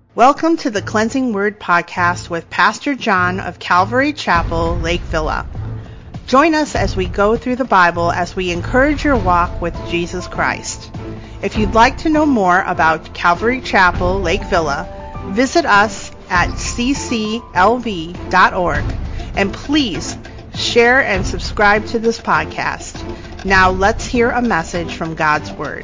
Welcome to the Cleansing Word Podcast with Pastor John of Calvary Chapel, Lake Villa. Join us as we go through the Bible as we encourage your walk with Jesus Christ. If you'd like to know more about Calvary Chapel, Lake Villa, visit us at cclv.org and please share and subscribe to this podcast. Now let's hear a message from God's Word.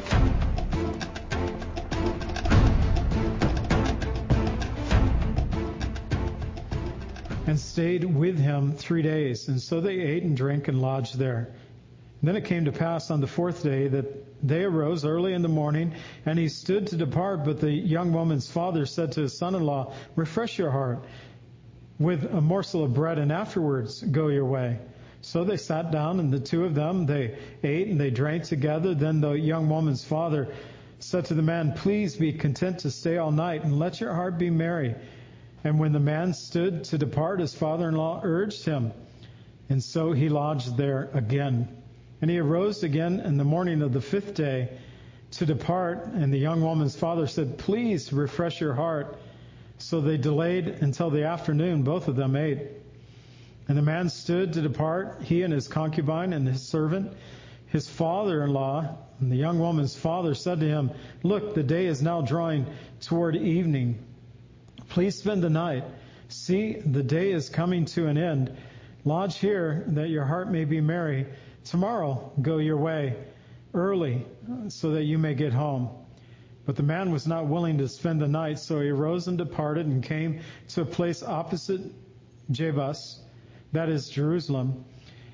And stayed with him 3 days. And so they ate and drank and lodged there. And then it came to pass on the fourth day that they arose early in the morning, and he stood to depart. But the young woman's father said to his son-in-law, "Refresh your heart with a morsel of bread, and afterwards go your way." So they sat down, and the two of them, they ate and they drank together. Then the young woman's father said to the man, "Please be content to stay all night, and let your heart be merry." And when the man stood to depart, his father-in-law urged him. And so he lodged there again. And he arose again in the morning of the fifth day to depart. And the young woman's father said, "Please refresh your heart." So they delayed until the afternoon. Both of them ate. And the man stood to depart, he and his concubine and his servant. His father-in-law and the young woman's father said to him, "Look, the day is now drawing toward evening. Please spend the night. See, the day is coming to an end. Lodge here, that your heart may be merry. Tomorrow go your way early, so that you may get home." But the man was not willing to spend the night, so he arose and departed and came to a place opposite Jebus, that is Jerusalem.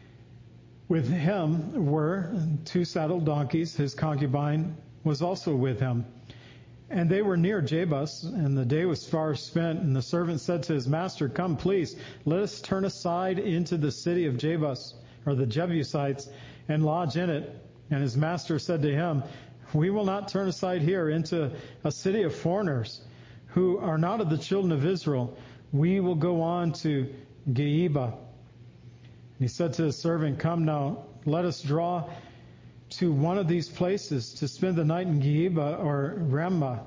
With him were 2 saddled donkeys. His concubine was also with him. And they were near Jebus, and the day was far spent. And the servant said to his master, "Come, please, let us turn aside into the city of Jebus, or the Jebusites, and lodge in it." And his master said to him, "We will not turn aside here into a city of foreigners, who are not of the children of Israel. We will go on to Geba." And he said to his servant, "Come now, let us draw to one of these places to spend the night in Geba or Ramah."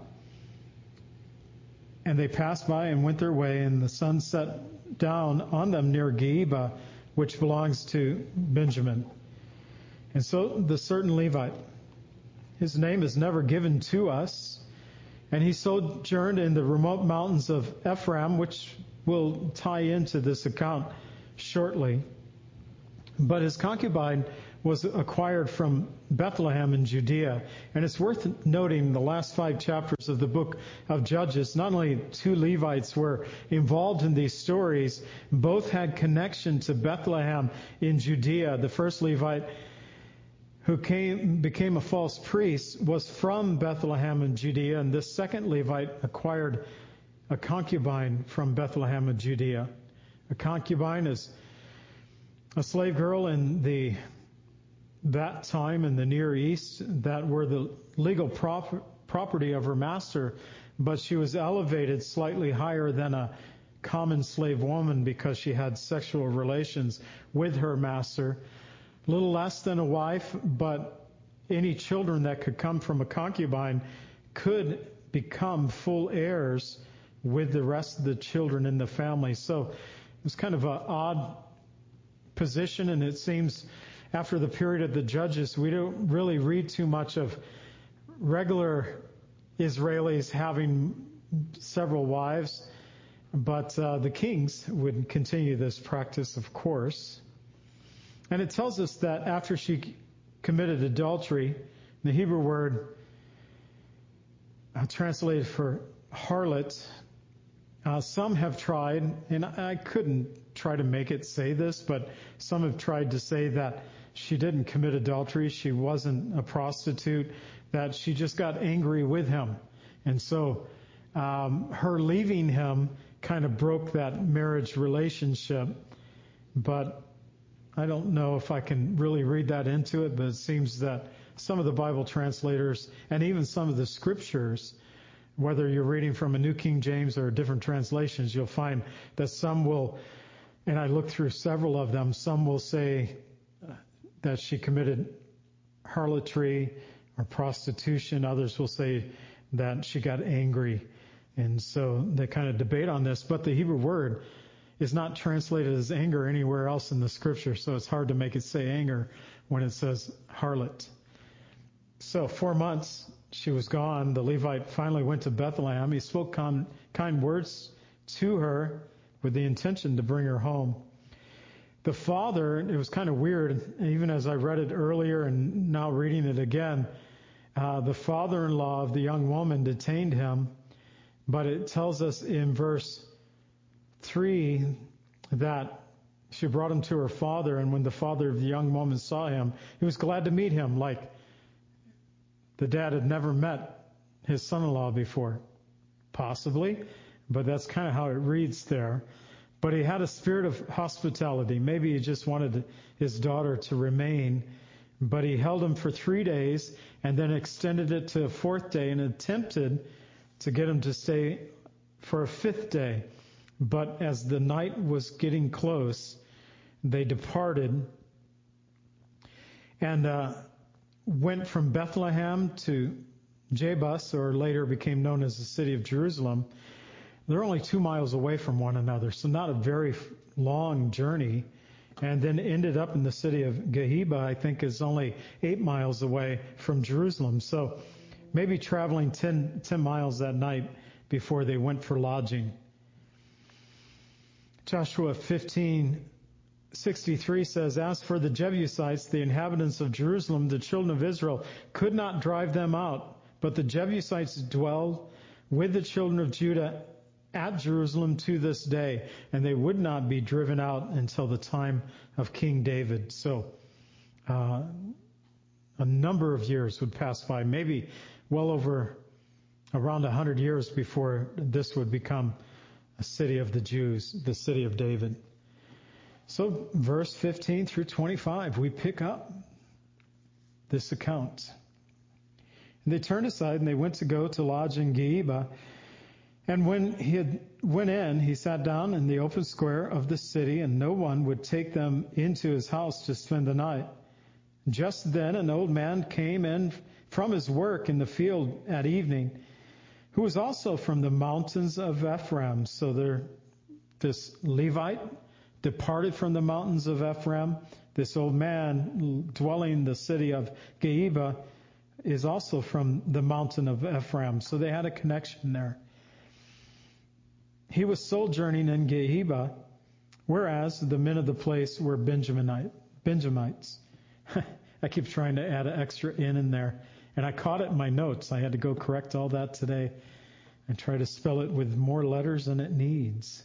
And they passed by and went their way, and the sun set down on them near Geba, which belongs to Benjamin. And so the certain Levite, his name is never given to us, and he sojourned in the remote mountains of Ephraim, which will tie into this account shortly. But his concubine was acquired from Bethlehem in Judea. And it's worth noting the last 5 chapters of the book of Judges, not only 2 Levites were involved in these stories, both had connection to Bethlehem in Judea. The first Levite who became a false priest was from Bethlehem in Judea, and this second Levite acquired a concubine from Bethlehem in Judea. A concubine is a slave girl in that time in the Near East that were the legal property of her master, but she was elevated slightly higher than a common slave woman because she had sexual relations with her master. A little less than a wife, but any children that could come from a concubine could become full heirs with the rest of the children in the family. So it was kind of an odd position, and it seems after the period of the Judges, we don't really read too much of regular Israelis having several wives, but the kings would continue this practice, of course. And it tells us that after she committed adultery, the Hebrew word translated for harlot, some have tried, and I couldn't try to make it say this, but some have tried to say that she didn't commit adultery, she wasn't a prostitute, that she just got angry with him. And so her leaving him kind of broke that marriage relationship. But I don't know if I can really read that into it, but it seems that some of the Bible translators and even some of the scriptures, whether you're reading from a New King James or different translations, you'll find that some will, and I looked through several of them, some will say that she committed harlotry or prostitution. Others will say that she got angry. And so they kind of debate on this, but the Hebrew word is not translated as anger anywhere else in the scripture, so it's hard to make it say anger when it says harlot. So 4 months she was gone. The Levite finally went to Bethlehem. He spoke kind words to her with the intention to bring her home. The father, it was kind of weird, even as I read it earlier and now reading it again, the father-in-law of the young woman detained him, but it tells us in verse 3 that she brought him to her father, and when the father of the young woman saw him, he was glad to meet him, like the dad had never met his son-in-law before. Possibly, but that's kind of how it reads there. But he had a spirit of hospitality. Maybe he just wanted his daughter to remain, but he held him for 3 days and then extended it to a 4th day and attempted to get him to stay for a 5th day. But as the night was getting close, they departed and went from Bethlehem to Jebus, or later became known as the city of Jerusalem. They're only 2 miles away from one another, so not a very long journey. And then ended up in the city of Gehiba, I think is only 8 miles away from Jerusalem. So maybe traveling 10 miles that night before they went for lodging. Joshua 15:63 says, "As for the Jebusites, the inhabitants of Jerusalem, the children of Israel could not drive them out, but the Jebusites dwell with the children of Judah at Jerusalem to this day, and they would not be driven out until the time of King David." So a number of years would pass by, maybe well over around 100 years before this would become a city of the Jews, the city of David. So verse 15 through 25, we pick up this account. And they turned aside and they went to go to lodge in Gehiba. And when he went in, he sat down in the open square of the city, and no one would take them into his house to spend the night. Just then an old man came in from his work in the field at evening, who was also from the mountains of Ephraim. So this Levite departed from the mountains of Ephraim. This old man dwelling in the city of Gehiba is also from the mountain of Ephraim. So they had a connection there. He was sojourning in Gehiba, whereas the men of the place were Benjamites. I keep trying to add an extra in there. And I caught it in my notes. I had to go correct all that today and try to spell it with more letters than it needs.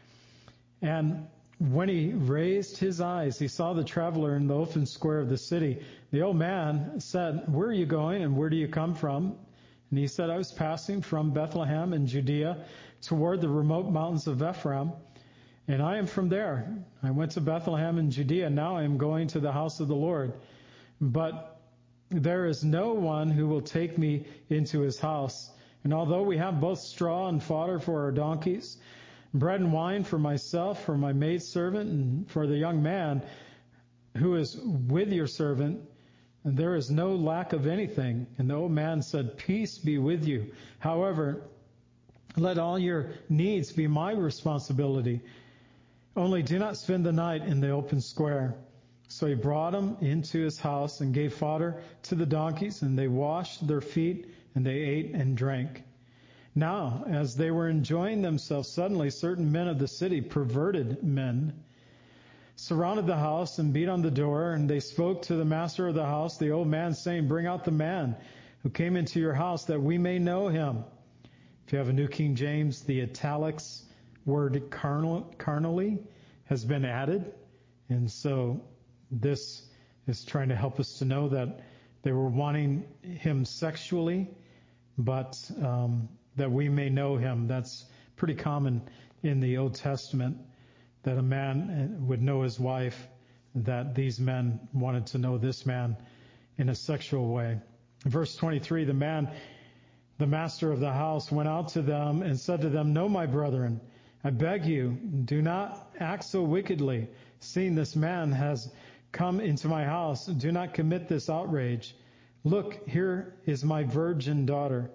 And when he raised his eyes, he saw the traveler in the open square of the city. The old man said, "Where are you going and where do you come from?" And he said, "I was passing from Bethlehem in Judea toward the remote mountains of Ephraim, and I am from there. I went to Bethlehem in Judea. Now I am going to the house of the Lord. But there is no one who will take me into his house. And although we have both straw and fodder for our donkeys, bread and wine for myself, for my maidservant, and for the young man who is with your servant, and there is no lack of anything." And the old man said, "Peace be with you. However, let all your needs be my responsibility. Only do not spend the night in the open square." So he brought him into his house and gave fodder to the donkeys, and they washed their feet, and they ate and drank. Now, as they were enjoying themselves, suddenly certain men of the city, perverted men, surrounded the house and beat on the door, and they spoke to the master of the house, the old man, saying, "Bring out the man who came into your house, that we may know him." If you have a New King James, the italics word carnally has been added. And so this is trying to help us to know that they were wanting him sexually, but that we may know him. That's pretty common in the Old Testament, that a man would know his wife, that these men wanted to know this man in a sexual way. Verse 23, the master of the house went out to them and said to them, "No, my brethren, I beg you, do not act so wickedly. Seeing this man has come into my house, do not commit this outrage. Look, here is my virgin daughter,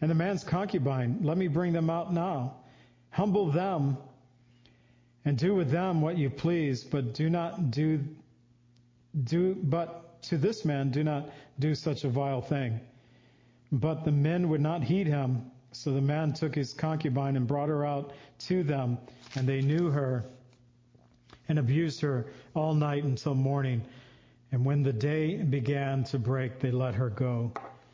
and the man's concubine. Let me bring them out now. Humble them and do with them what you please, but but to this man do not do such a vile thing. But the men would not heed him, so the man took his concubine and brought her out to them, and they knew her and abused her all night until morning. And when the day began to break, they let her go.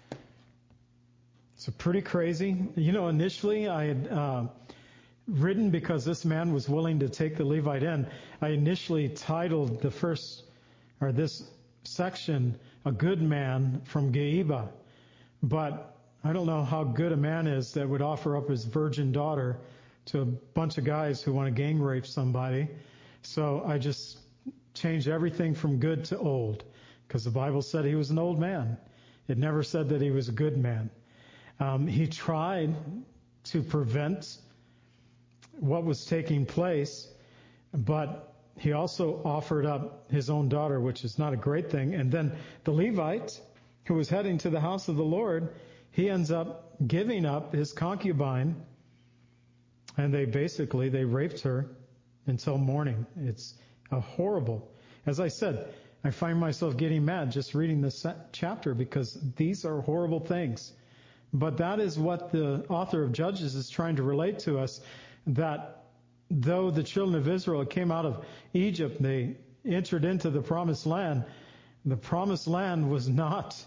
So pretty crazy. Initially I had written, because this man was willing to take the Levite in, I initially titled this section, A Good Man from Geba. But I don't know how good a man is that would offer up his virgin daughter to a bunch of guys who want to gang rape somebody. So I just changed everything from good to old, because the Bible said he was an old man. It never said that he was a good man. He tried to prevent what was taking place, but he also offered up his own daughter, which is not a great thing. And then the Levite, who was heading to the house of the Lord, he ends up giving up his concubine, and they raped her until morning. It's horrible. As I said, I find myself getting mad just reading this chapter, because these are horrible things. But that is what the author of Judges is trying to relate to us, that though the children of Israel came out of Egypt, they entered into the promised land was not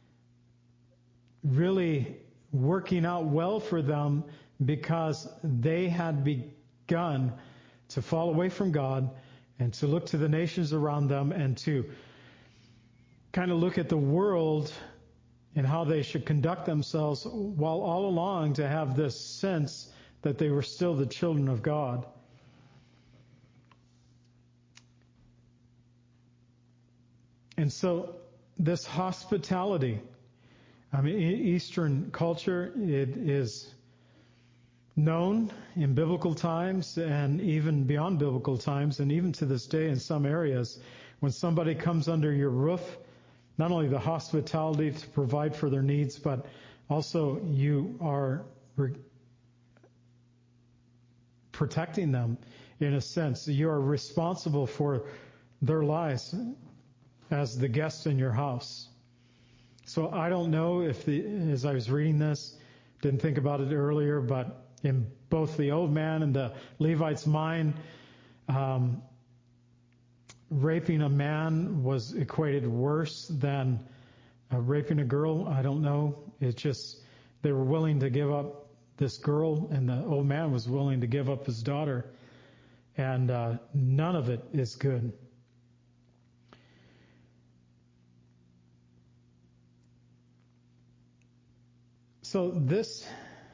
really working out well for them, because they had begun to fall away from God and to look to the nations around them and to kind of look at the world and how they should conduct themselves, while all along to have this sense that they were still the children of God. And so this hospitality, Eastern culture, it is known in biblical times and even beyond biblical times, and even to this day in some areas, when somebody comes under your roof, not only the hospitality to provide for their needs, but also you are protecting them in a sense. You are responsible for their lives as the guest in your house. So I don't know if as I was reading this, didn't think about it earlier, but in both the old man and the Levite's mind, raping a man was equated worse than raping a girl. I don't know. It's just they were willing to give up this girl, and the old man was willing to give up his daughter, and none of it is good. So this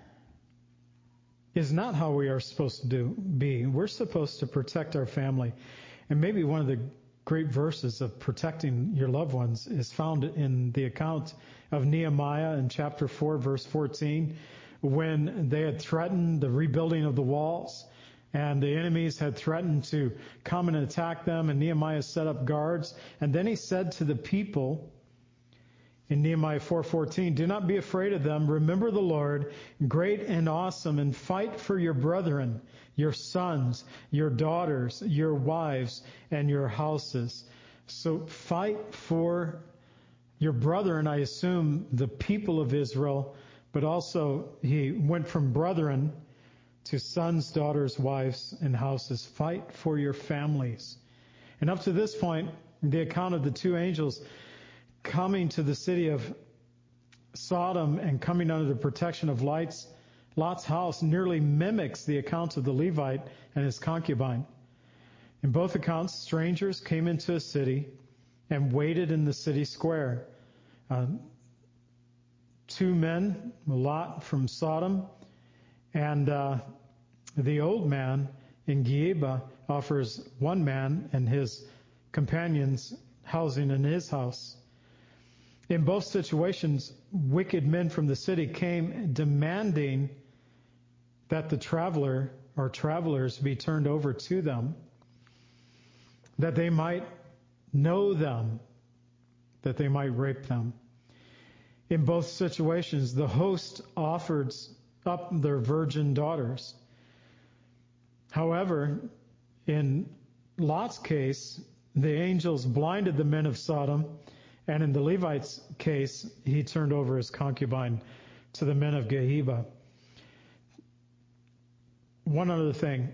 is not how we are supposed to be. We're supposed to protect our family. And maybe one of the great verses of protecting your loved ones is found in the account of Nehemiah in chapter 4, verse 14, when they had threatened the rebuilding of the walls, and the enemies had threatened to come and attack them, and Nehemiah set up guards. And then he said to the people, in Nehemiah 4:14, do not be afraid of them. Remember the Lord, great and awesome, and fight for your brethren, your sons, your daughters, your wives, and your houses. So fight for your brethren, I assume the people of Israel, but also he went from brethren to sons, daughters, wives, and houses. Fight for your families. And up to this point, the account of the two angels coming to the city of Sodom and coming under the protection of Lot's house nearly mimics the account of the Levite and his concubine. In both accounts, strangers came into a city and waited in the city square. Two men, Lot from Sodom, and the old man in Geba offers one man and his companions housing in his house. In both situations, wicked men from the city came demanding that the traveler or travelers be turned over to them, that they might know them, that they might rape them. In both situations, the host offered up their virgin daughters. However, in Lot's case, the angels blinded the men of Sodom, and in the Levite's case, he turned over his concubine to the men of Gehenna. One other thing.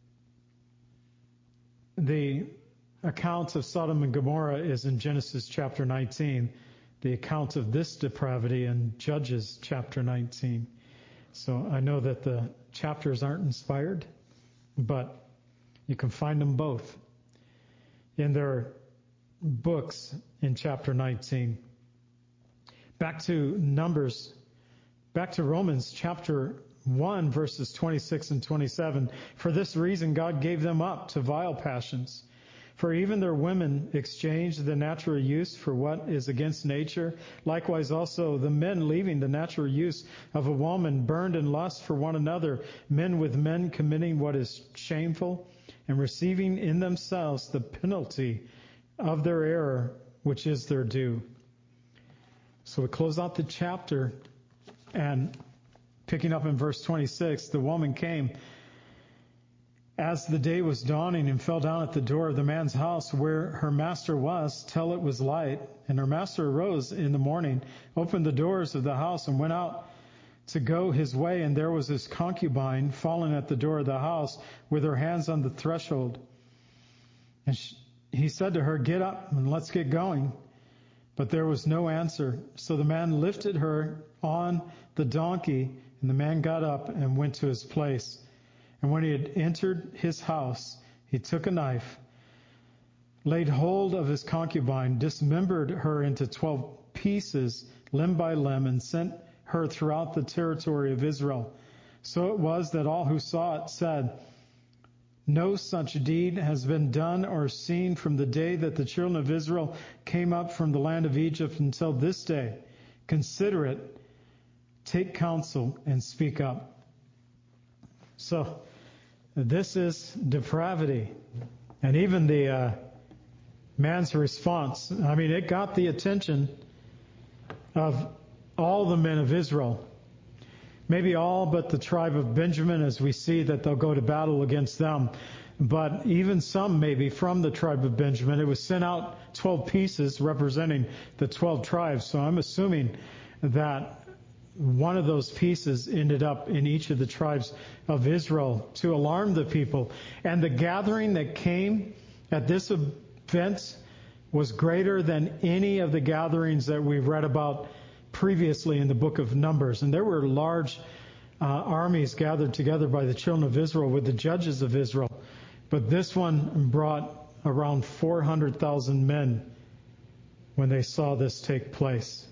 The account of Sodom and Gomorrah is in Genesis chapter 19. The account of this depravity in Judges chapter 19. So I know that the chapters aren't inspired, but you can find them both in their books in chapter 19. Back to Romans chapter 1, verses 26 and 27. For this reason God gave them up to vile passions. For even their women exchanged the natural use for what is against nature. Likewise also the men, leaving the natural use of a woman, burned in lust for one another, men with men committing what is shameful, and receiving in themselves the penalty of their error, which is their due. So we close out the chapter, and picking up in verse 26, the woman came as the day was dawning and fell down at the door of the man's house where her master was, till it was light. And her master arose in the morning, opened the doors of the house, and went out to go his way. And there was his concubine fallen at the door of the house with her hands on the threshold. And he said to her, "Get up and let's get going." But there was no answer. So the man lifted her on the donkey, and the man got up and went to his place. And when he had entered his house, he took a knife, laid hold of his concubine, dismembered her into 12 pieces, limb by limb, and sent her throughout the territory of Israel. So it was that all who saw it said, "No such deed has been done or seen from the day that the children of Israel came up from the land of Egypt until this day. Consider it, take counsel, and speak up." So this is depravity. And even the man's response, it got the attention of all the men of Israel. Maybe all but the tribe of Benjamin, as we see that they'll go to battle against them. But even some maybe from the tribe of Benjamin. It was sent out 12 pieces representing the 12 tribes. So I'm assuming that one of those pieces ended up in each of the tribes of Israel to alarm the people. And the gathering that came at this event was greater than any of the gatherings that we've read about previously in the book of Numbers. And there were large armies gathered together by the children of Israel with the judges of Israel. But this one brought around 400,000 men when they saw this take place.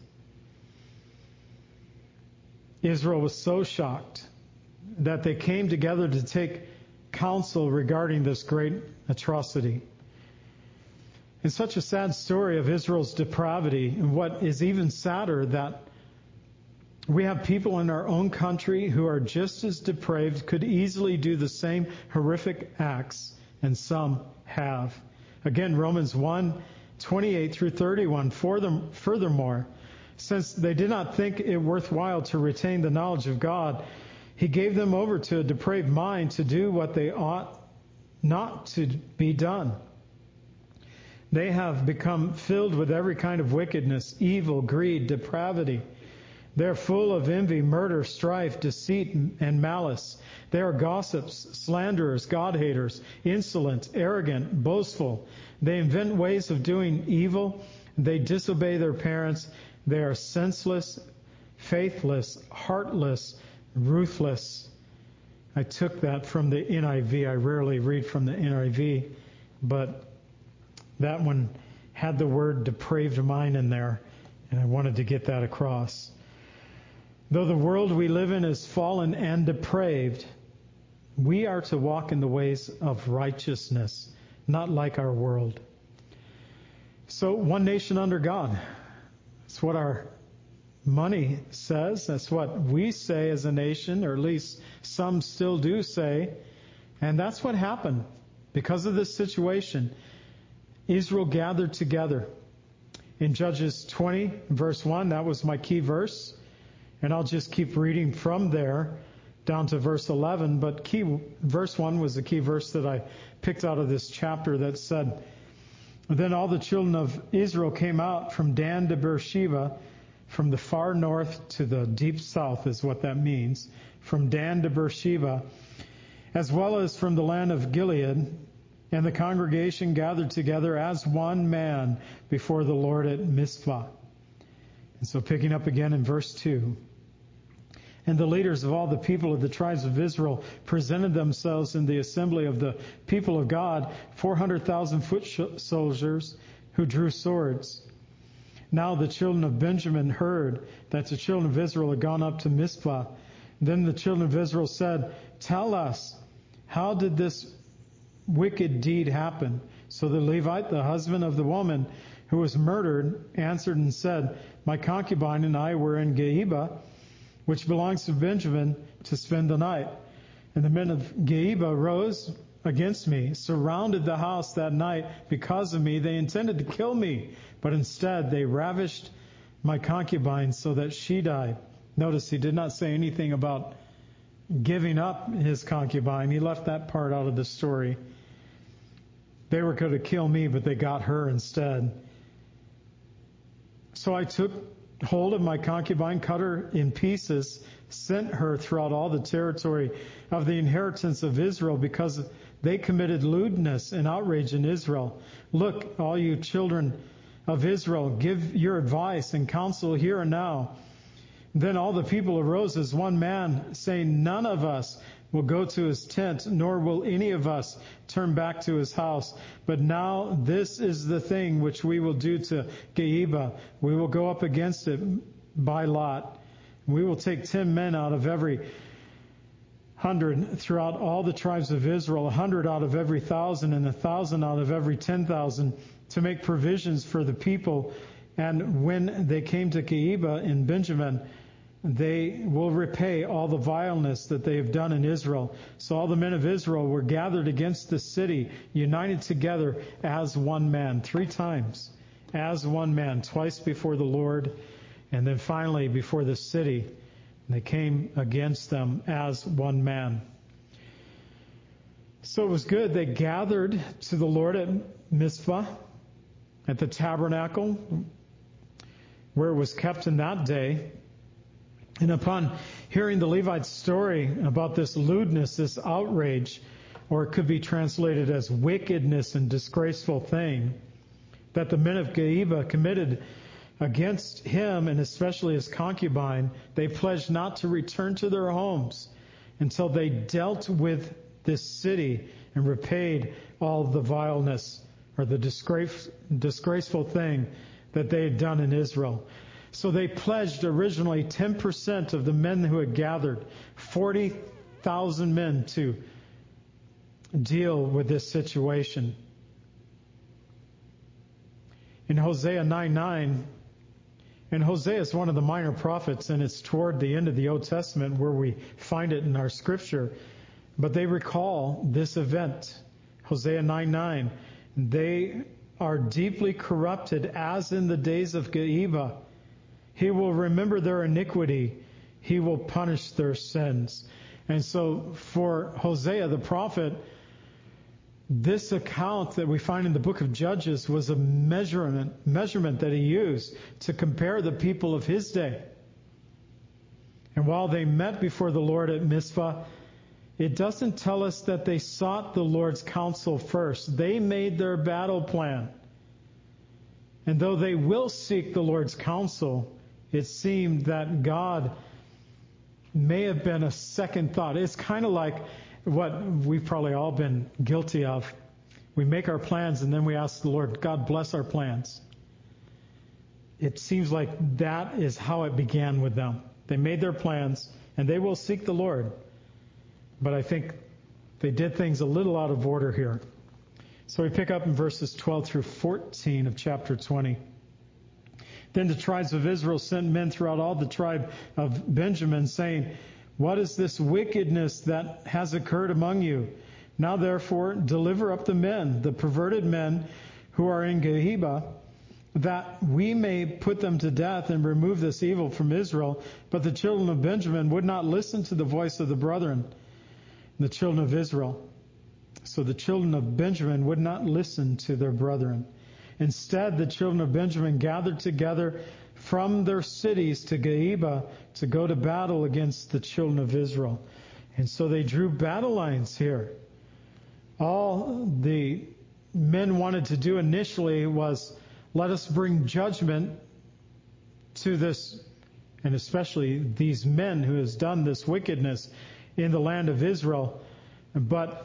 Israel was so shocked that they came together to take counsel regarding this great atrocity. It's such a sad story of Israel's depravity, and what is even sadder, that we have people in our own country who are just as depraved, could easily do the same horrific acts, and some have. Again, Romans 1:28 through 31. Furthermore, since they did not think it worthwhile to retain the knowledge of God, He gave them over to a depraved mind to do what they ought not to be done. They have become filled with every kind of wickedness, evil, greed, depravity. They are full of envy, murder, strife, deceit, and malice. They are gossips, slanderers, God-haters, insolent, arrogant, boastful. They invent ways of doing evil. They disobey their parents. They are senseless, faithless, heartless, ruthless. I took that from the NIV. I rarely read from the NIV, but that one had the word depraved mind in there, and I wanted to get that across. Though the world we live in is fallen and depraved, we are to walk in the ways of righteousness, not like our world. So, one nation under God. That's what our money says. That's what we say as a nation, or at least some still do say. And that's what happened. Because of this situation, Israel gathered together. in Judges 20, verse 1. That was my key verse. And I'll just keep reading from there down to verse 11. But verse 1 was the key verse that I picked out of this chapter that said, "Then all the children of Israel came out from Dan to Beersheba, from the far north to the deep south," is what that means, "from Dan to Beersheba, as well as from the land of Gilead. And the congregation gathered together as one man before the Lord at Mizpah." And so picking up again in verse 2. "And the leaders of all the people of the tribes of Israel presented themselves in the assembly of the people of God, 400,000 foot soldiers who drew swords. Now the children of Benjamin heard that the children of Israel had gone up to Mizpah. Then the children of Israel said, 'Tell us, how did this wicked deed happen?' So the Levite, the husband of the woman who was murdered, answered and said, 'My concubine and I were in Geba, which belongs to Benjamin, to spend the night. And the men of Geba rose against me, surrounded the house that night because of me. They intended to kill me, but instead they ravished my concubine so that she died.'" Notice he did not say anything about giving up his concubine. He left that part out of the story. They were going to kill me, but they got her instead. "So I took hold of my concubine, cut her in pieces, sent her throughout all the territory of the inheritance of Israel, because they committed lewdness and outrage in Israel. Look, all you children of Israel, give your advice and counsel here and now." Then all the people arose as one man, saying, "None of us will go to his tent, nor will any of us turn back to his house. But now this is the thing which we will do to Geba. We will go up against it by lot. We will take 10 men out of every 100 throughout all the tribes of Israel, 100 out of every 1,000, and 1,000 out of every 10,000, to make provisions for the people. And when they came to Geba in Benjamin, they will repay all the vileness that they have done in Israel." So all the men of Israel were gathered against the city, united together as one man. 3 times, as one man, twice before the Lord, and then finally before the city. And they came against them as one man. So it was good. They gathered to the Lord at Mizpah, at the tabernacle, where it was kept in that day. And upon hearing the Levite's story about this lewdness, this outrage, or it could be translated as wickedness and disgraceful thing, that the men of Geba committed against him, and especially his concubine, they pledged not to return to their homes until they dealt with this city and repaid all the vileness or the disgraceful thing that they had done in Israel. So they pledged originally 10% of the men who had gathered, 40,000 men, to deal with this situation. In Hosea 9:9, and Hosea is one of the minor prophets, and it's toward the end of the Old Testament where we find it in our scripture, but they recall this event. Hosea 9:9, "They are deeply corrupted as in the days of Geba. He will remember their iniquity. He will punish their sins." And so for Hosea the prophet, this account that we find in the book of Judges was a measurement that he used to compare the people of his day. And while they met before the Lord at Mizpah, it doesn't tell us that they sought the Lord's counsel first. They made their battle plan. And though they will seek the Lord's counsel, it seemed that God may have been a second thought. It's kind of like what we've probably all been guilty of. We make our plans and then we ask the Lord, "God, bless our plans." It seems like that is how it began with them. They made their plans and they will seek the Lord. But I think they did things a little out of order here. So we pick up in verses 12 through 14 of chapter 20. "Then the tribes of Israel sent men throughout all the tribe of Benjamin, saying, 'What is this wickedness that has occurred among you? Now therefore deliver up the men, the perverted men who are in Geba, that we may put them to death and remove this evil from Israel. But the children of Benjamin would not listen to the voice of the brethren, the children of Israel. So the children of Benjamin would not listen to their brethren. Instead, the children of Benjamin gathered together from their cities to Geba to go to battle against the children of Israel. And so they drew battle lines here. All the men wanted to do initially was, let us bring judgment to this, and especially these men who has done this wickedness in the land of Israel. But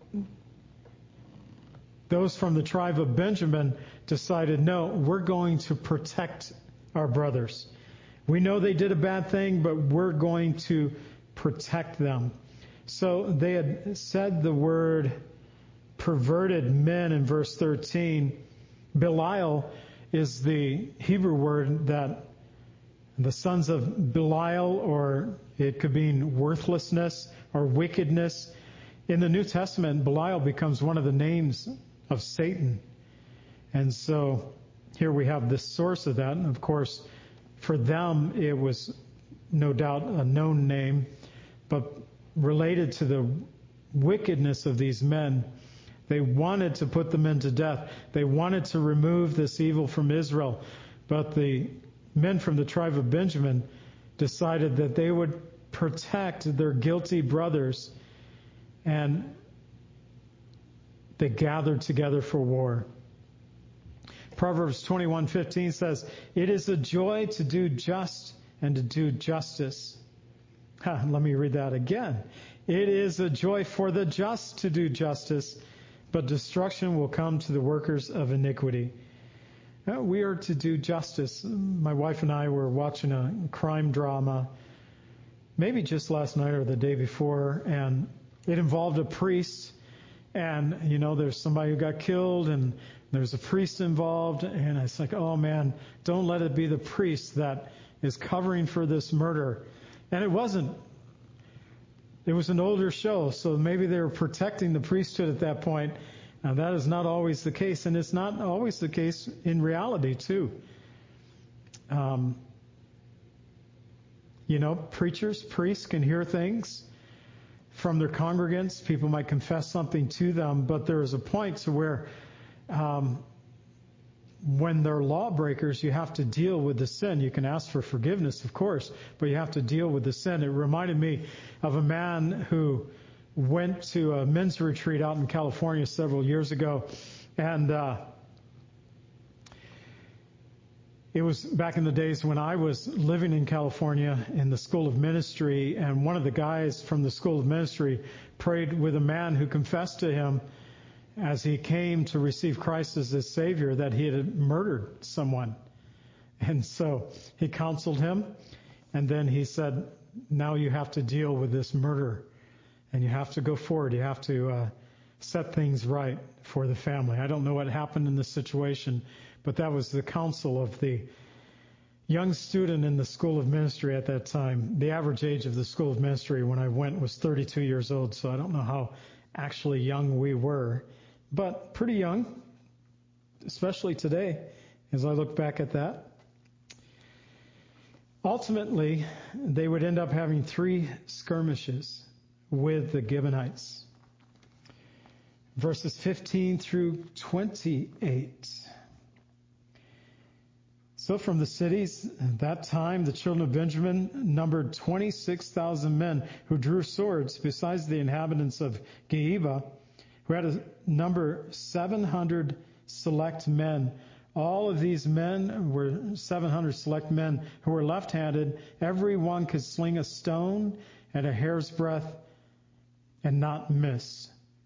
those from the tribe of Benjamin decided, no, we're going to protect our brothers. We know they did a bad thing, but we're going to protect them. So they had said the word perverted men in verse 13. Belial is the Hebrew word that the sons of Belial, or it could mean worthlessness or wickedness. In the New Testament, Belial becomes one of the names of Satan. And so here we have the source of that. And of course, for them, it was no doubt a known name, but related to the wickedness of these men. They wanted to put the men to death. They wanted to remove this evil from Israel. But the men from the tribe of Benjamin decided that they would protect their guilty brothers, and they gathered together for war. Proverbs 21:15 says, "It is a joy to do just and to do justice." Let me read that again. "It is a joy for the just to do justice, but destruction will come to the workers of iniquity." We are to do justice. My wife and I were watching a crime drama, maybe just last night or the day before, and it involved a priest. And, there's somebody who got killed, and there's a priest involved. And it's like, oh man, don't let it be the priest that is covering for this murder. And it wasn't. It was an older show, so maybe they were protecting the priesthood at that point. Now, that is not always the case, and it's not always the case in reality, too. Priests can hear things from their congregants. People might confess something to them, but there is a point to where when they're lawbreakers, you have to deal with the sin. You can ask for forgiveness, of course, but you have to deal with the sin. It reminded me of a man who went to a men's retreat out in California several years ago, and it was back in the days when I was living in California in the School of Ministry, and one of the guys from the School of Ministry prayed with a man who confessed to him as he came to receive Christ as his Savior that he had murdered someone. And so he counseled him, and then he said, now you have to deal with this murder, and you have to go forward. You have to set things right for the family. I don't know what happened in this situation, but that was the counsel of the young student in the School of Ministry at that time. The average age of the School of Ministry when I went was 32 years old, so I don't know how actually young we were, but pretty young, especially today, as I look back at that. Ultimately, they would end up having 3 skirmishes with the Gibeonites. Verses 15 through 28. So from the cities at that time, the children of Benjamin numbered 26,000 men who drew swords, besides the inhabitants of Geba, who had a number 700 select men. All of these men were 700 select men who were left-handed. Every one could sling a stone at a hair's breadth and not miss.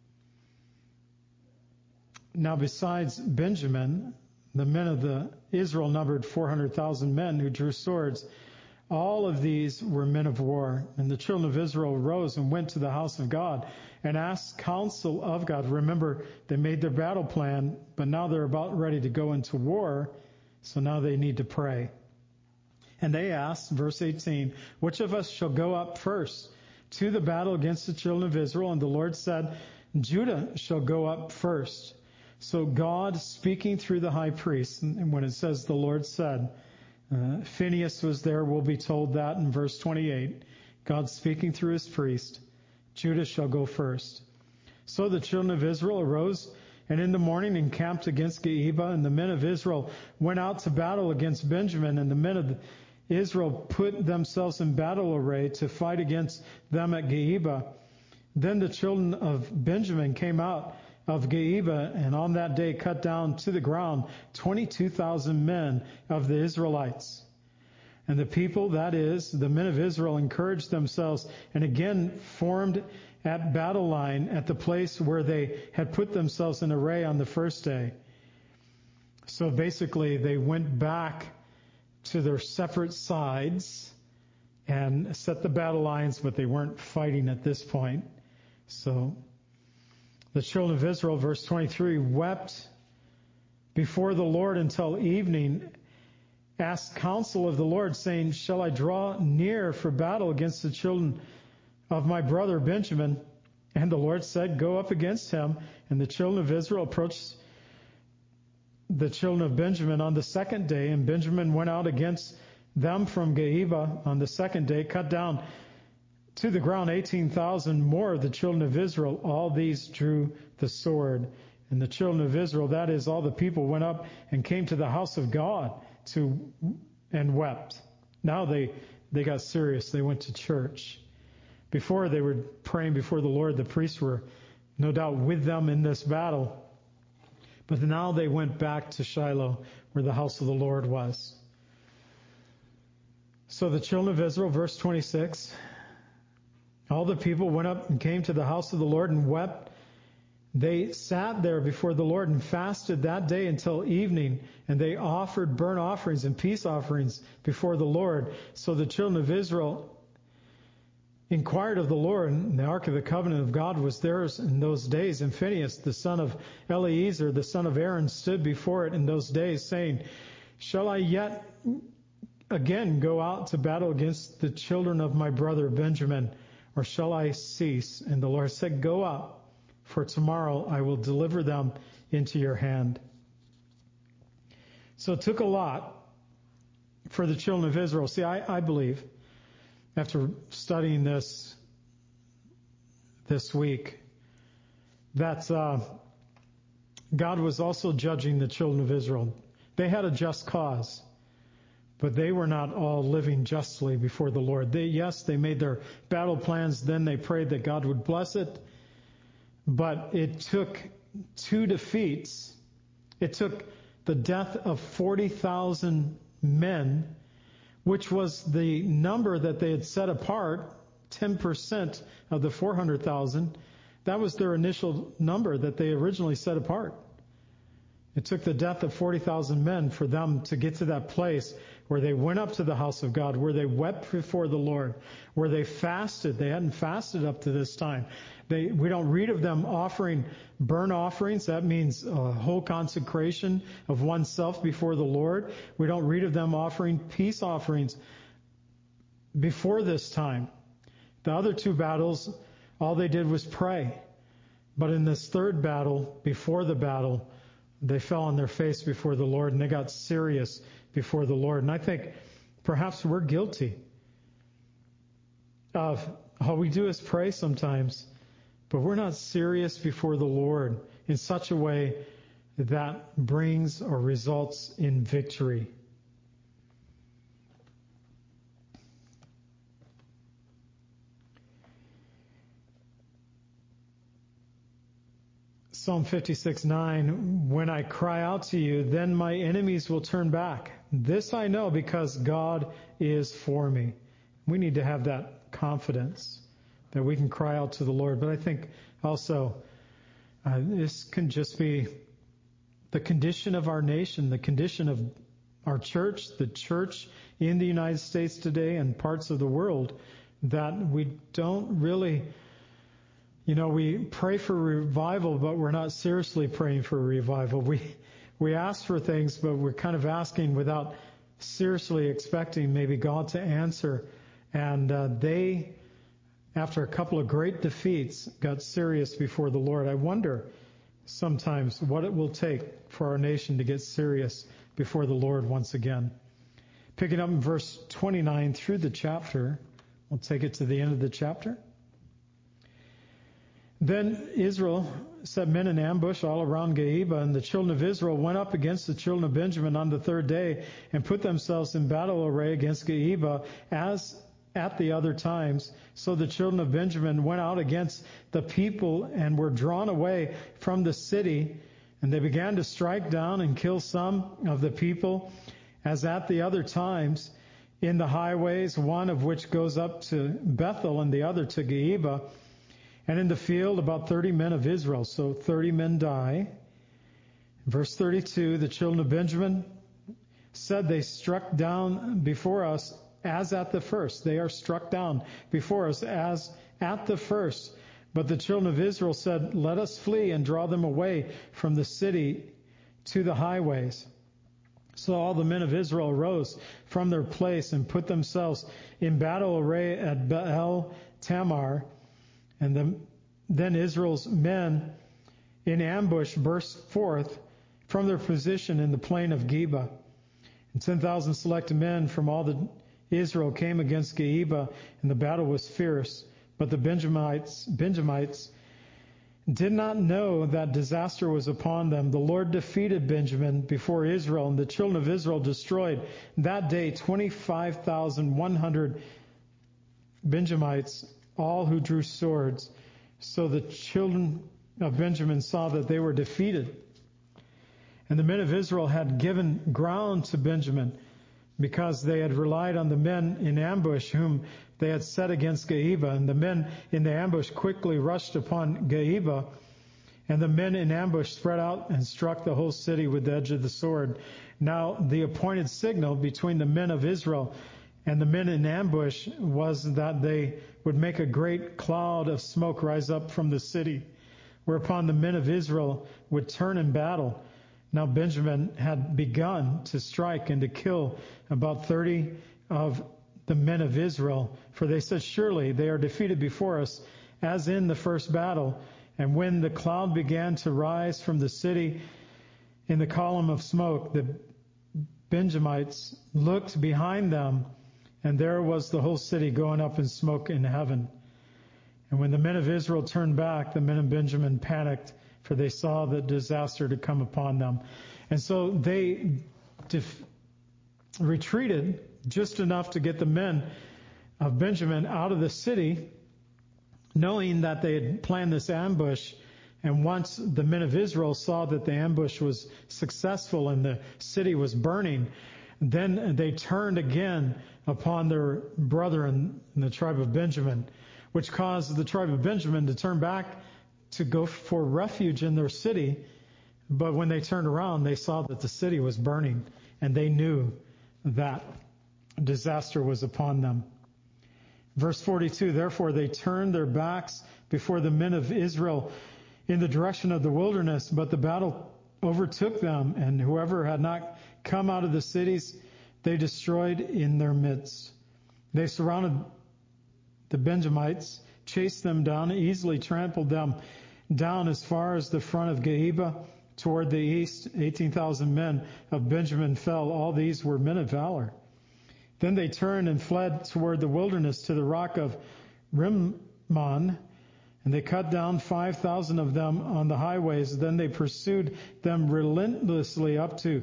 Now, besides Benjamin, the men of Israel numbered 400,000 men who drew swords. All of these were men of war. And the children of Israel rose and went to the house of God and asked counsel of God. Remember, they made their battle plan, but now they're about ready to go into war, so now they need to pray. And they asked, verse 18, which of us shall go up first to the battle against the children of Israel? And the Lord said, Judah shall go up first. So God speaking through the high priest, and when it says the Lord said, Phinehas was there, we'll be told that in verse 28. God speaking through his priest, Judah shall go first. So the children of Israel arose and in the morning encamped against Geba, and the men of Israel went out to battle against Benjamin, and the men of Israel put themselves in battle array to fight against them at Geba. Then the children of Benjamin came out of Geba, and on that day cut down to the ground 22,000 men of the Israelites. And the people, that is, the men of Israel, encouraged themselves and again formed at battle line at the place where they had put themselves in array on the first day. So basically they went back to their separate sides and set the battle lines, but they weren't fighting at this point. So the children of Israel, verse 23, wept before the Lord until evening, asked counsel of the Lord, saying, shall I draw near for battle against the children of my brother Benjamin? And the Lord said, go up against him. And the children of Israel approached the children of Benjamin on the second day, and Benjamin went out against them from Geba on the second day, cut down to the ground 18,000 more of the children of Israel. All these drew the sword. And the children of Israel, that is, all the people, went up and came to the house of God and wept. Now they got serious. They went to church. Before they were praying before the Lord, the priests were no doubt with them in this battle. But now they went back to Shiloh, where the house of the Lord was. So the children of Israel, verse 26, all the people went up and came to the house of the Lord and wept. They sat there before the Lord and fasted that day until evening, and they offered burnt offerings and peace offerings before the Lord. So the children of Israel inquired of the Lord, and the ark of the covenant of God was theirs in those days. And Phinehas, the son of Eleazar, the son of Aaron, stood before it in those days, saying, shall I yet again go out to battle against the children of my brother Benjamin, or shall I cease? And the Lord said, go up, for tomorrow I will deliver them into your hand. So it took a lot for the children of Israel. See, I believe, after studying this week, that God was also judging the children of Israel. They had a just cause, but they were not all living justly before the Lord. They made their battle plans, then they prayed that God would bless it, but it took two defeats. It took the death of 40,000 men, which was the number that they had set apart, 10% of the 400,000. That was their initial number that they originally set apart. It took the death of 40,000 men for them to get to that place where they went up to the house of God, where they wept before the Lord, where they fasted. They hadn't fasted up to this time. We don't read of them offering burnt offerings. That means a whole consecration of oneself before the Lord. We don't read of them offering peace offerings before this time. The other two battles, all they did was pray. But in this third battle, before the battle, they fell on their face before the Lord, and they got serious before the Lord. And I think perhaps we're guilty of all we do is pray sometimes, but we're not serious before the Lord in such a way that brings or results in victory. Psalm 56:9, when I cry out to you, then my enemies will turn back. This I know because God is for me. We need to have that confidence that we can cry out to the Lord. But I think also this can just be the condition of our nation, the condition of our church, the church in the United States today and parts of the world, that we don't really, we pray for revival, but we're not seriously praying for revival. We ask for things, but we're kind of asking without seriously expecting maybe God to answer. And they, after a couple of great defeats, got serious before the Lord. I wonder sometimes what it will take for our nation to get serious before the Lord once again. Picking up in verse 29 through the chapter, we'll take it to the end of the chapter. Then Israel set men in ambush all around Geba, and the children of Israel went up against the children of Benjamin on the third day and put themselves in battle array against Geba as at the other times. So the children of Benjamin went out against the people and were drawn away from the city, and they began to strike down and kill some of the people as at the other times in the highways, one of which goes up to Bethel and the other to Geba. And in the field, about 30 men of Israel. So 30 men die. Verse 32, the children of Benjamin said they struck down before us as at the first. They are struck down before us as at the first. But the children of Israel said, let us flee and draw them away from the city to the highways. So all the men of Israel arose from their place and put themselves in battle array at Baal Tamar. And then Israel's men in ambush burst forth from their position in the plain of Geba. And 10,000 selected men from all the Israel came against Geba, and the battle was fierce. But the Benjamites did not know that disaster was upon them. The Lord defeated Benjamin before Israel, and the children of Israel destroyed that day 25,100 Benjamites, all who drew swords. So the children of Benjamin saw that they were defeated. And the men of Israel had given ground to Benjamin because they had relied on the men in ambush whom they had set against Geba. And the men in the ambush quickly rushed upon Geba. And the men in ambush spread out and struck the whole city with the edge of the sword. Now the appointed signal between the men of Israel and the men in ambush was that they would make a great cloud of smoke rise up from the city, whereupon the men of Israel would turn in battle. Now Benjamin had begun to strike and to kill about 30 of the men of Israel, for they said, surely they are defeated before us, as in the first battle. And when the cloud began to rise from the city in the column of smoke, the Benjamites looked behind them, and there was the whole city going up in smoke in heaven. And when the men of Israel turned back, the men of Benjamin panicked, for they saw the disaster to come upon them. And so they retreated just enough to get the men of Benjamin out of the city, knowing that they had planned this ambush. And once the men of Israel saw that the ambush was successful and the city was burning, then they turned again upon their brethren in the tribe of Benjamin, which caused the tribe of Benjamin to turn back to go for refuge in their city. But when they turned around, they saw that the city was burning, and they knew that disaster was upon them. Verse 42, therefore they turned their backs before the men of Israel in the direction of the wilderness, but the battle overtook them, and whoever had not come out of the cities, they destroyed in their midst. They surrounded the Benjamites, chased them down, easily trampled them down as far as the front of Geba toward the east. 18,000 men of Benjamin fell. All these were men of valor. Then they turned and fled toward the wilderness to the rock of Rimmon, and they cut down 5,000 of them on the highways. Then they pursued them relentlessly up to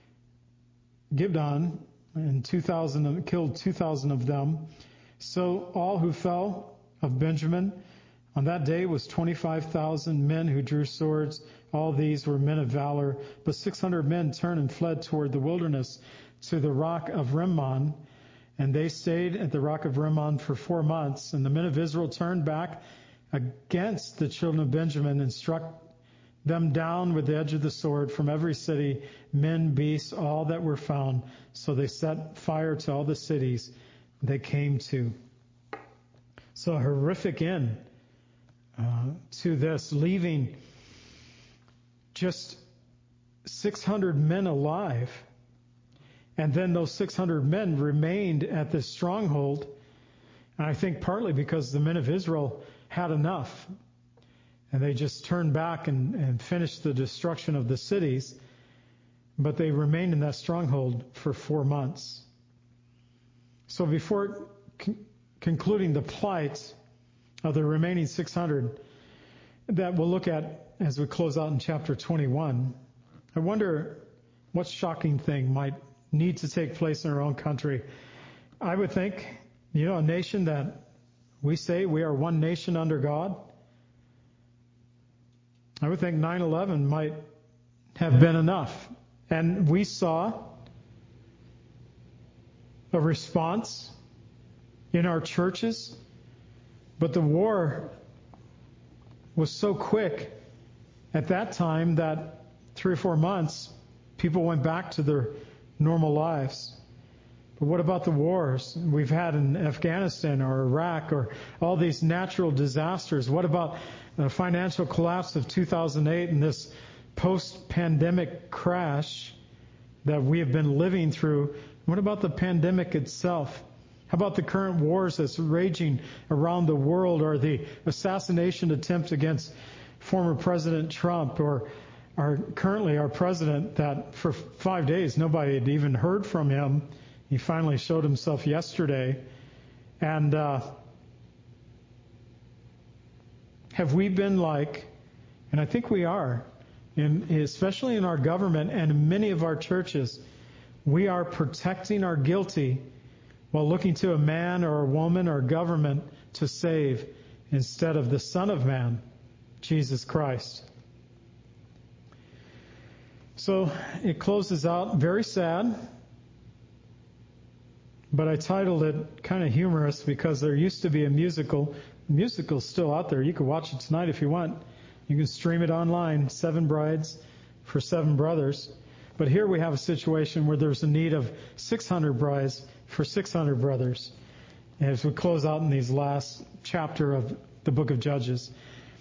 Gibeon, and killed 2,000 of them. So all who fell of Benjamin on that day was 25,000 men who drew swords. All these were men of valor. But 600 men turned and fled toward the wilderness to the rock of Rimmon, and they stayed at the rock of Rimmon for 4 months. And the men of Israel turned back against the children of Benjamin and struck them down with the edge of the sword from every city, men, beasts, all that were found. So they set fire to all the cities they came to. So a horrific end to this, leaving just 600 men alive. And then those 600 men remained at this stronghold. And I think partly because the men of Israel had enough. And they just turned back and finished the destruction of the cities, but they remained in that stronghold for 4 months. So before concluding the plight of the remaining 600 that we'll look at as we close out in chapter 21, I wonder what shocking thing might need to take place in our own country. I would think, a nation that we say we are one nation under God, I would think 9/11 might have been enough. And we saw a response in our churches, but the war was so quick at that time that 3 or 4 months, people went back to their normal lives. But what about the wars we've had in Afghanistan or Iraq or all these natural disasters? What about the financial collapse of 2008 and this post-pandemic crash that we have been living through? What about the pandemic itself? How about the current wars that's raging around the world, or the assassination attempt against former President Trump, or currently our president, that for 5 days nobody had even heard from him. He finally showed himself yesterday. And have we been like, and I think we are, especially in our government and in many of our churches, we are protecting our guilty while looking to a man or a woman or government to save instead of the Son of Man, Jesus Christ. So it closes out very sad, but I titled it kind of humorous because there used to be a musical. The musical's still out there. You can watch it tonight if you want. You can stream it online, 7 Brides for 7 Brothers. But here we have a situation where there's a need of 600 brides for 600 brothers, as we close out in these last chapter of the book of Judges.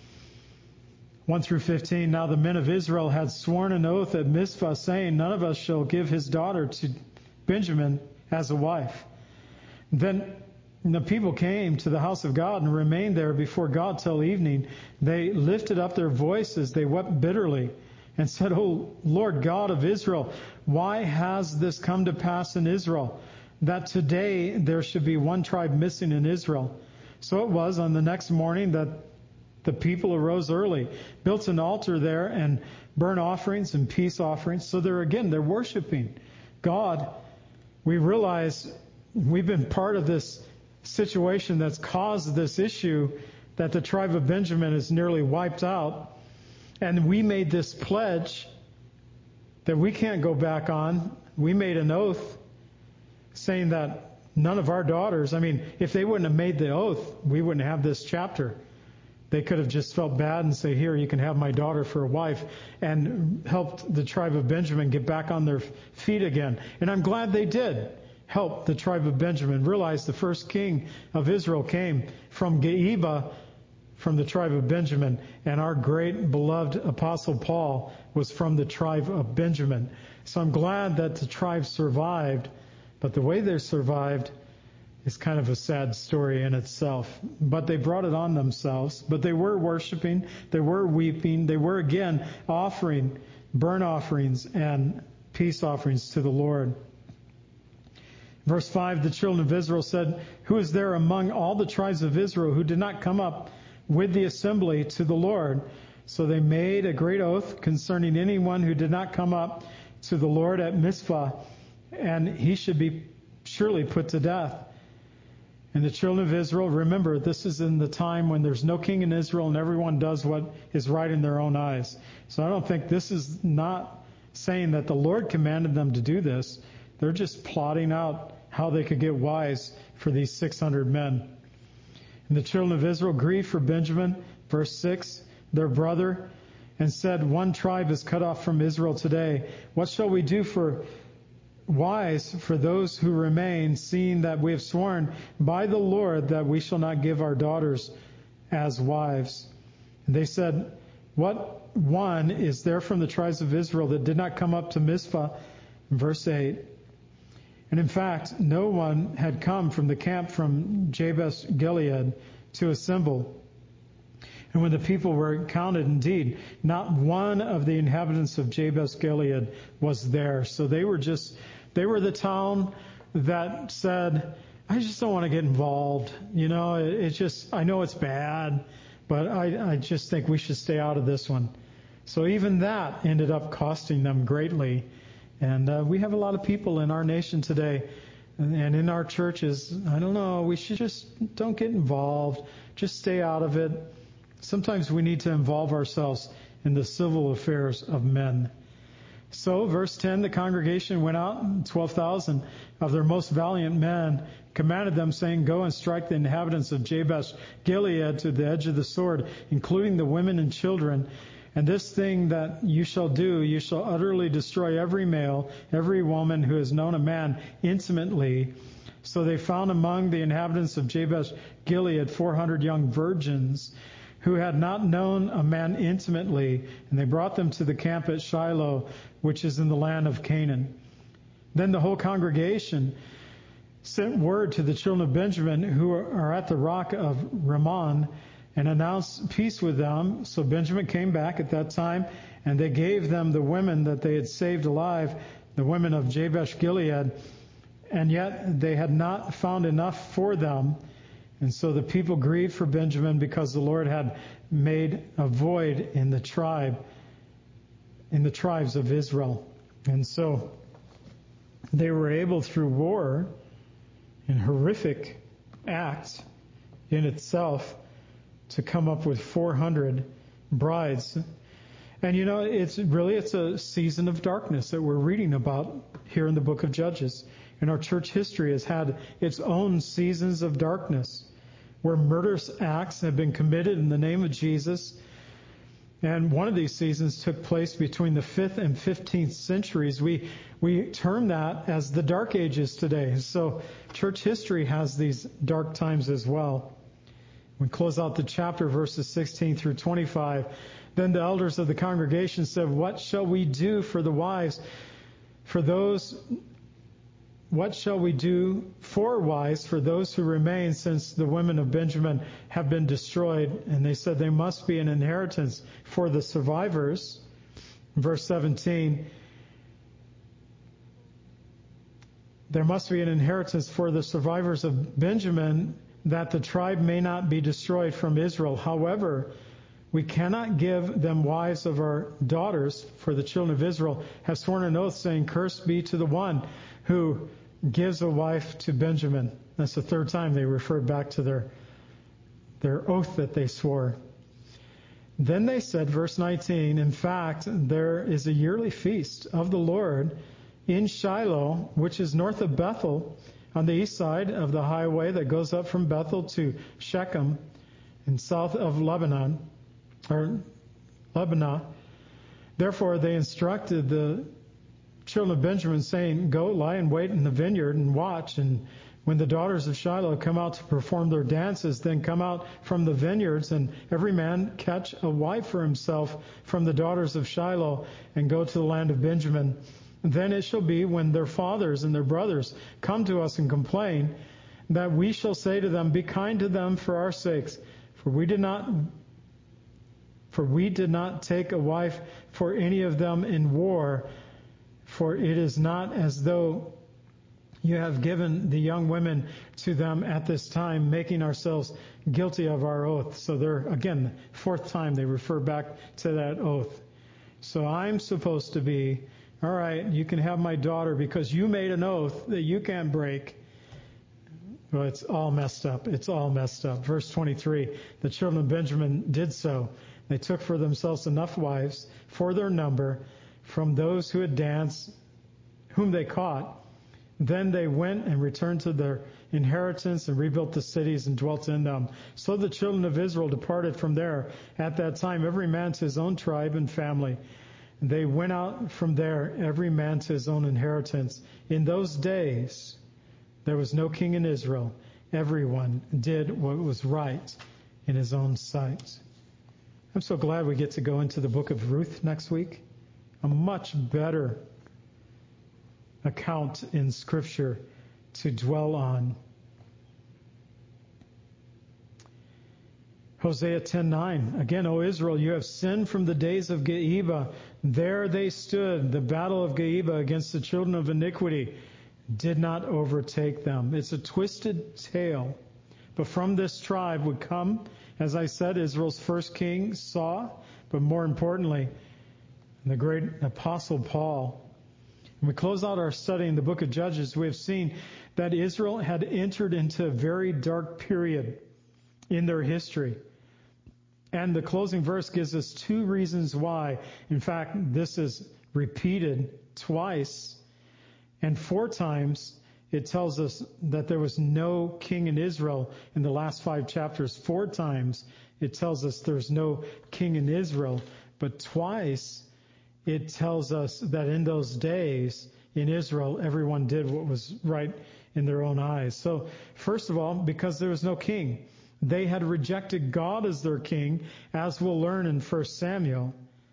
1 through 15, now the men of Israel had sworn an oath at Mizpah, saying, none of us shall give his daughter to Benjamin as a wife. Then the people came to the house of God and remained there before God till evening. They lifted up their voices, they wept bitterly, and said, O Lord God of Israel, why has this come to pass in Israel, that today there should be one tribe missing in Israel? So it was on the next morning that the people arose early, built an altar there, and burnt offerings and peace offerings. So they're worshiping God. We realize we've been part of this situation that's caused this issue that the tribe of Benjamin is nearly wiped out. And we made this pledge that we can't go back on. We made an oath saying that none of our daughters, if they wouldn't have made the oath, we wouldn't have this chapter. They could have just felt bad and say, here, you can have my daughter for a wife, and helped the tribe of Benjamin get back on their feet again. And I'm glad they did help the tribe of Benjamin realize the first king of Israel came from Geba, from the tribe of Benjamin, and our great beloved Apostle Paul was from the tribe of Benjamin. So I'm glad that the tribe survived, but the way they survived is kind of a sad story in itself. But they brought it on themselves. But they were worshiping, they were weeping, they were again offering burnt offerings and peace offerings to the Lord. Verse 5, the children of Israel said, who is there among all the tribes of Israel who did not come up with the assembly to the Lord? So they made a great oath concerning anyone who did not come up to the Lord at Mizpah, and he should be surely put to death. And the children of Israel, remember, this is in the time when there's no king in Israel and everyone does what is right in their own eyes. So I don't think this is not saying that the Lord commanded them to do this. They're just plotting out how they could get wise for these 600 men. And the children of Israel grieved for Benjamin, verse 6, their brother, and said, one tribe is cut off from Israel today. What shall we do for wise for those who remain, seeing that we have sworn by the Lord that we shall not give our daughters as wives? And they said, what one is there from the tribes of Israel that did not come up to Mizpah? Verse 8. And in fact, no one had come from the camp from Jabesh Gilead to assemble. And when the people were counted, indeed, not one of the inhabitants of Jabesh Gilead was there. So they were the town that said, I just don't want to get involved. I know it's bad, but I just think we should stay out of this one. So even that ended up costing them greatly. And we have a lot of people in our nation today and in our churches. I don't know, we should just don't get involved. Just stay out of it. Sometimes we need to involve ourselves in the civil affairs of men. So, verse 10, the congregation went out, and 12,000 of their most valiant men commanded them, saying, Go and strike the inhabitants of Jabesh Gilead to the edge of the sword, including the women and children. And this thing that you shall do, you shall utterly destroy every male, every woman who has known a man intimately. So they found among the inhabitants of Jabesh Gilead 400 young virgins who had not known a man intimately, and they brought them to the camp at Shiloh, which is in the land of Canaan. Then the whole congregation sent word to the children of Benjamin who are at the rock of Rimmon, and announced peace with them. So Benjamin came back at that time, and they gave them the women that they had saved alive, the women of Jabesh Gilead, and yet they had not found enough for them. And so the people grieved for Benjamin because the Lord had made a void in the tribes of Israel. And so they were able, through war and horrific acts in itself, to come up with 400 brides. And it's a season of darkness that we're reading about here in the book of Judges. And our church history has had its own seasons of darkness, where murderous acts have been committed in the name of Jesus. And one of these seasons took place between the 5th and 15th centuries. We term that as the Dark Ages today. So church history has these dark times as well. We close out the chapter, verses 16 through 25. Then the elders of the congregation said, What shall we do for the wives? What shall we do for wives for those who remain, since the women of Benjamin have been destroyed? And they said there must be an inheritance for the survivors. Verse 17, there must be an inheritance for the survivors of Benjamin, that the tribe may not be destroyed from Israel. However, we cannot give them wives of our daughters, for the children of Israel have sworn an oath, saying, Cursed be to the one who gives a wife to Benjamin. That's the third time they referred back to their oath that they swore. Then they said, verse 19, In fact, there is a yearly feast of the Lord in Shiloh, which is north of Bethel, on the east side of the highway that goes up from Bethel to Shechem, and south of Lebanon. Therefore they instructed the children of Benjamin, saying, Go lie in wait in the vineyard and watch, and when the daughters of Shiloh come out to perform their dances, then come out from the vineyards, and every man catch a wife for himself from the daughters of Shiloh, and go to the land of Benjamin. Then it shall be, when their fathers and their brothers come to us and complain, that we shall say to them, Be kind to them for our sakes, for we did not take a wife for any of them in war, for it is not as though you have given the young women to them at this time, making ourselves guilty of our oath. So they're, again, the fourth time they refer back to that oath. So I'm supposed to be, all right, you can have my daughter because you made an oath that you can't break. Well, it's all messed up. It's all messed up. Verse 23, the children of Benjamin did so. They took for themselves enough wives for their number from those who had danced, whom they caught. Then they went and returned to their inheritance and rebuilt the cities and dwelt in them. So the children of Israel departed from there at that time, every man to his own tribe and family. They went out from there, every man to his own inheritance. In those days, there was no king in Israel. Everyone did what was right in his own sight. I'm so glad we get to go into the book of Ruth next week. A much better account in Scripture to dwell on. Hosea 10:9. Again, O Israel, you have sinned from the days of Geba. There they stood, the battle of Geba against the children of iniquity did not overtake them. It's a twisted tale. But from this tribe would come, as I said, Israel's first king, Saul, but more importantly, the great apostle Paul. When we close out our study in the book of Judges, we have seen that Israel had entered into a very dark period in their history. And the closing verse gives us two reasons why. In fact, this is repeated twice, and 4 times it tells us that there was no king in Israel in the last 5 chapters. 4 times it tells us there's no king in Israel, but twice it tells us that in those days in Israel, everyone did what was right in their own eyes. So, first of all, because there was no king, they had rejected God as their king, as we'll learn in 1 Samuel.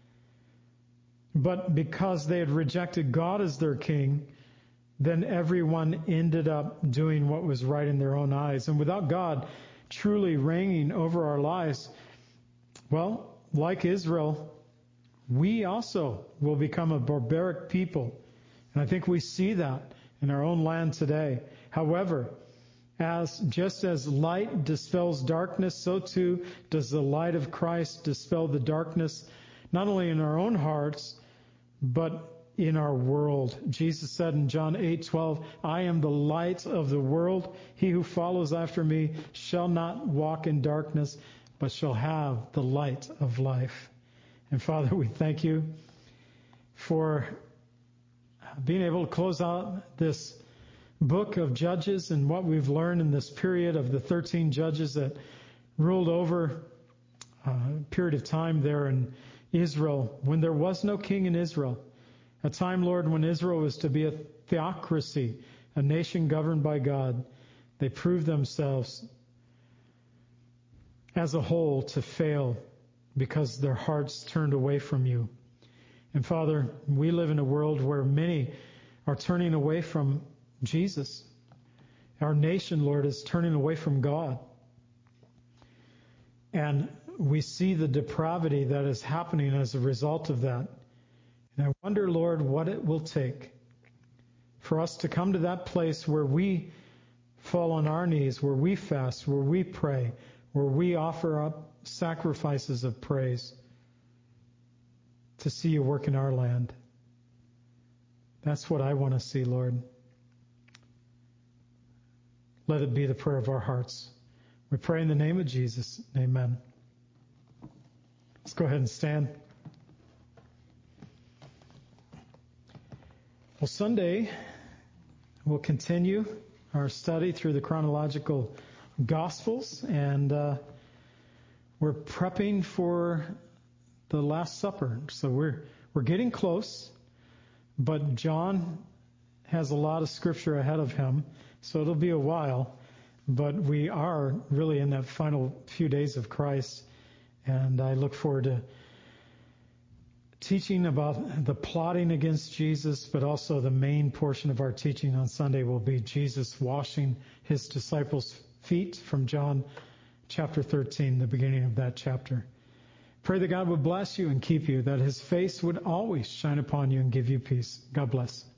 But because they had rejected God as their king, then everyone ended up doing what was right in their own eyes. And without God truly reigning over our lives, well, like Israel, we also will become a barbaric people. And I think we see that in our own land today. However, just as light dispels darkness, so too does the light of Christ dispel the darkness, not only in our own hearts, but in our world. Jesus said in John 8:12, I am the light of the world. He who follows after me shall not walk in darkness, but shall have the light of life. And Father, we thank you for being able to close out this book of Judges and what we've learned in this period of the 13 judges that ruled over a period of time there in Israel when there was no king in Israel. A time, Lord, when Israel was to be a theocracy, a nation governed by God. They proved themselves as a whole to fail because their hearts turned away from you. And Father, we live in a world where many are turning away from Jesus. Our nation, Lord, is turning away from God. And we see the depravity that is happening as a result of that. And I wonder, Lord, what it will take for us to come to that place where we fall on our knees, where we fast, where we pray, where we offer up sacrifices of praise to see you work in our land. That's what I want to see, Lord. Let it be the prayer of our hearts. We pray in the name of Jesus. Amen. Let's go ahead and stand. Well, Sunday, we'll continue our study through the chronological Gospels, and we're prepping for the Last Supper. So we're getting close, but John has a lot of Scripture ahead of him, so it'll be a while. But we are really in that final few days of Christ, and I look forward to teaching about the plotting against Jesus, but also the main portion of our teaching on Sunday will be Jesus washing his disciples' feet from John chapter 13, the beginning of that chapter. Pray that God would bless you and keep you, that his face would always shine upon you and give you peace. God bless.